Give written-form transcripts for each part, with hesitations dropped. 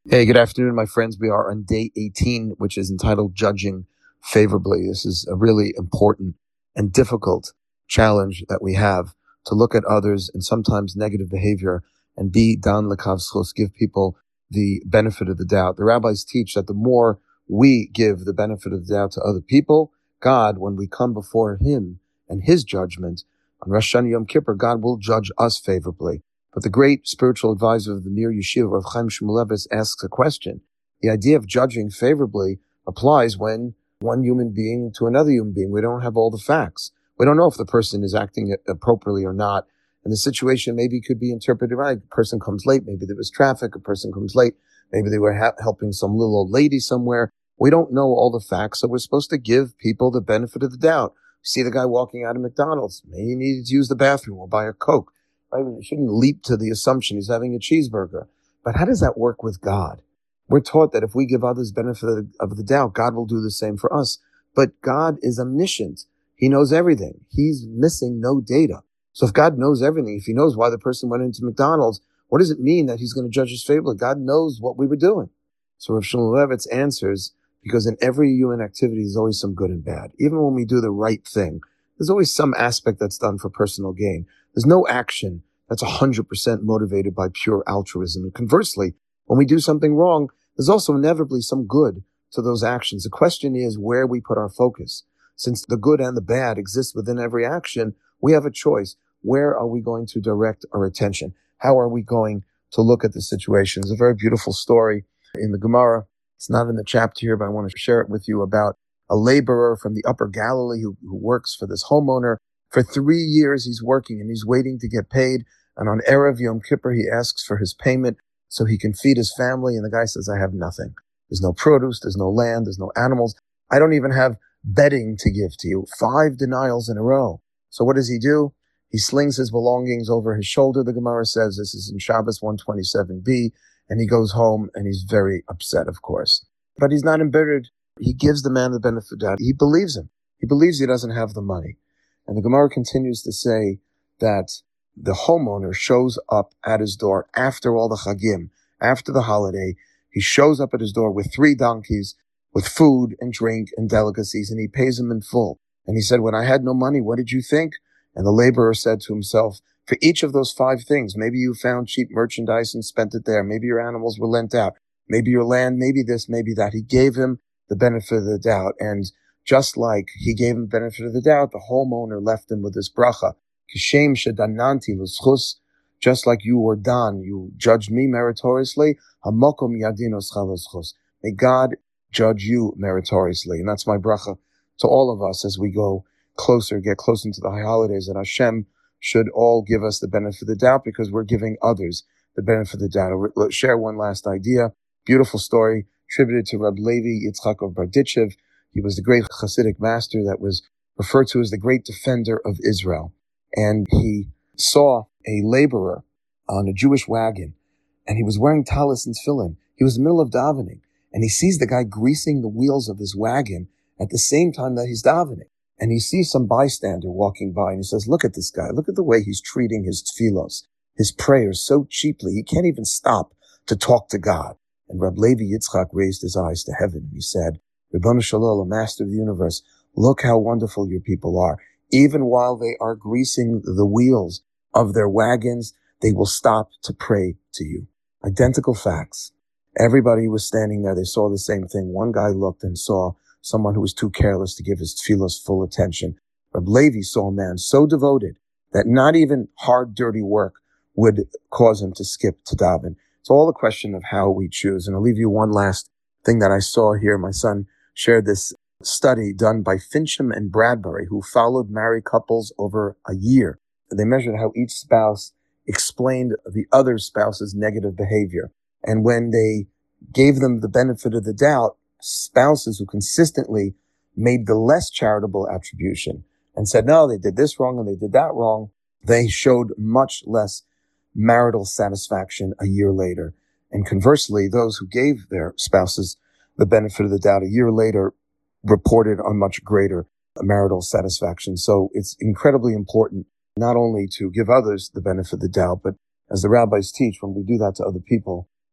Hey, good afternoon, my friends. We are on day 18, which is entitled Judging Favorably. This is a really important and difficult challenge that we have to look at others and sometimes negative behavior and be dan lekav zchus, give people the benefit of the doubt. The rabbis teach that the more we give the benefit of the doubt to other people, God, when we come before Him and His judgment on Rosh Hashanah Yom Kippur, God will judge us favorably. But the great spiritual advisor of the Mir Yeshiva, Rav Chaim Shmulevitz, asks a question. The idea of judging favorably applies when one human being to another human being. We don't have all the facts. We don't know if the person is acting appropriately or not. And the situation maybe could be interpreted right. A person comes late. Maybe there was traffic. A person comes late. Maybe they were helping some little old lady somewhere. We don't know all the facts, so we're supposed to give people the benefit of the doubt. See the guy walking out of McDonald's. Maybe he needed to use the bathroom or buy a Coke. Right? We shouldn't leap to the assumption he's having a cheeseburger. But how does that work with God? We're taught that if we give others benefit of the doubt, God will do the same for us. But God is omniscient. He knows everything. He's missing no data. So if God knows everything, if He knows why the person went into McDonald's, what does it mean that He's going to judge us favorably? God knows what we were doing. So Rav Shmulevitz answers, because in every human activity, there's always some good and bad. Even when we do the right thing, there's always some aspect that's done for personal gain. There's no action that's 100% motivated by pure altruism. And conversely, when we do something wrong, there's also inevitably some good to those actions. The question is where we put our focus. Since the good and the bad exist within every action, we have a choice. Where are we going to direct our attention? How are we going to look at the situation? It's a very beautiful story in the Gemara. It's not in the chapter here, but I want to share it with you about a laborer from the Upper Galilee who works for this homeowner. For 3 years, he's working and he's waiting to get paid. And on Erev Yom Kippur, he asks for his payment so he can feed his family. And the guy says, I have nothing. There's no produce. There's no land. There's no animals. I don't even have bedding to give to you. 5 denials in a row. So what does he do? He slings his belongings over his shoulder. The Gemara says this is in Shabbos 127b. And he goes home and he's very upset, of course. But he's not embittered. He gives the man the benefit of the doubt. He believes him. He believes he doesn't have the money. And the Gemara continues to say that the homeowner shows up at his door after all the Chagim, after the holiday. He shows up at his door with 3 donkeys, with food and drink and delicacies, and he pays him in full. And he said, when I had no money, what did you think? And the laborer said to himself, for each of those 5 things, maybe you found cheap merchandise and spent it there. Maybe your animals were lent out. Maybe your land, maybe this, maybe that. He gave him the benefit of the doubt. And just like he gave him the benefit of the doubt, the homeowner left him with this bracha. Kishem shedananti l'zchus, just like you were done, you judged me meritoriously. Hamokom yadinos chalazchus. May God judge you meritoriously. And that's my bracha to all of us as we go closer, get closer into the high holidays, that Hashem should all give us the benefit of the doubt because we're giving others the benefit of the doubt. I'll share one last idea. Beautiful story attributed to Reb Levi Yitzchak of Berditchev. He was the great Hasidic master that was referred to as the great defender of Israel. And he saw a laborer on a Jewish wagon, and he was wearing talis and tefillin. He was in the middle of davening, and he sees the guy greasing the wheels of his wagon at the same time that he's davening. And he sees some bystander walking by, and he says, look at this guy. Look at the way he's treating his tefillos, his prayers so cheaply. He can't even stop to talk to God. And Reb Levi Yitzchak raised his eyes to heaven, and he said, Ribono Shel Olam, Master of the universe, look how wonderful your people are. Even while they are greasing the wheels of their wagons, they will stop to pray to you. Identical facts. Everybody was standing there. They saw the same thing. One guy looked and saw someone who was too careless to give his tefillos full attention. Reb Levi saw a man so devoted that not even hard, dirty work would cause him to skip to daven. It's all a question of how we choose. And I'll leave you one last thing that I saw here. My son shared this study done by Fincham and Bradbury, who followed married couples over a year. They measured how each spouse explained the other spouse's negative behavior. And when they gave them the benefit of the doubt, spouses who consistently made the less charitable attribution and said, no, they did this wrong and they did that wrong, they showed much less marital satisfaction a year later. And conversely, those who gave their spouses the benefit of the doubt a year later reported on much greater marital satisfaction. So it's incredibly important not only to give others the benefit of the doubt, but as the rabbis teach, when we do that to other people,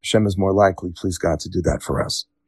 Hashem is more likely, please God, to do that for us.